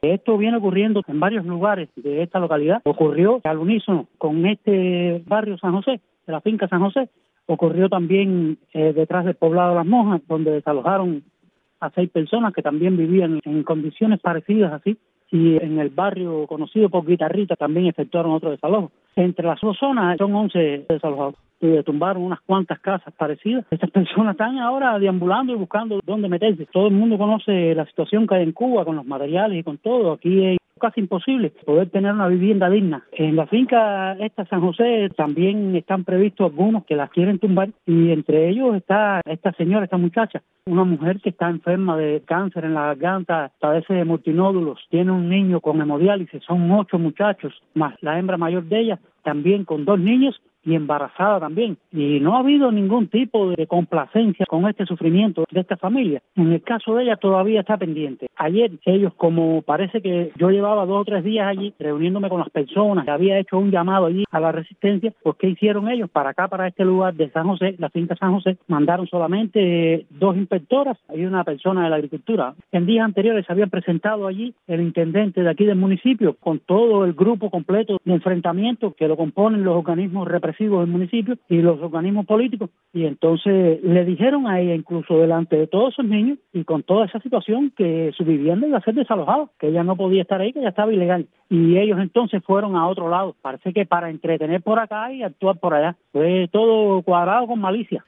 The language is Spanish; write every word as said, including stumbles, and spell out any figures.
Esto viene ocurriendo en varios lugares de esta localidad. Ocurrió al unísono con este barrio San José, de la finca San José. Ocurrió también eh, detrás del poblado Las Monjas, donde desalojaron a seis personas que también vivían en condiciones parecidas así. Y en el barrio conocido por Guitarrita también efectuaron otro desalojo. Entre las dos zonas son once desalojados. Y tumbaron unas cuantas casas parecidas. Estas personas están ahora deambulando y buscando dónde meterse. Todo el mundo conoce la situación que hay en Cuba con los materiales y con todo. Aquí es casi imposible poder tener una vivienda digna. En la finca esta San José también están previstos algunos que las quieren tumbar, y entre ellos está esta señora, esta muchacha, una mujer que está enferma de cáncer en la garganta, padece de multinódulos, tiene un niño con hemodiálisis, son ocho muchachos, más la hembra mayor de ella, también con dos niños y embarazada también. Y no ha habido ningún tipo de complacencia con este sufrimiento de esta familia. En el caso de ella todavía está pendiente. Ayer ellos, como parece que yo llevaba dos o tres días allí reuniéndome con las personas, había hecho un llamado allí a la resistencia, pues ¿qué hicieron ellos? Para acá, para este lugar de San José, la finca San José, mandaron solamente dos inspectoras y una persona de la agricultura. En días anteriores se habían presentado allí el intendente de aquí del municipio con todo el grupo completo de enfrentamiento que lo componen los organismos represivos del municipio y los organismos políticos, y entonces le dijeron a ella, incluso delante de todos esos niños y con toda esa situación, que su vivienda iba a ser desalojada, que ella no podía estar ahí, que ya estaba ilegal, y ellos entonces fueron a otro lado, parece que para entretener por acá y actuar por allá. Fue todo cuadrado con malicia.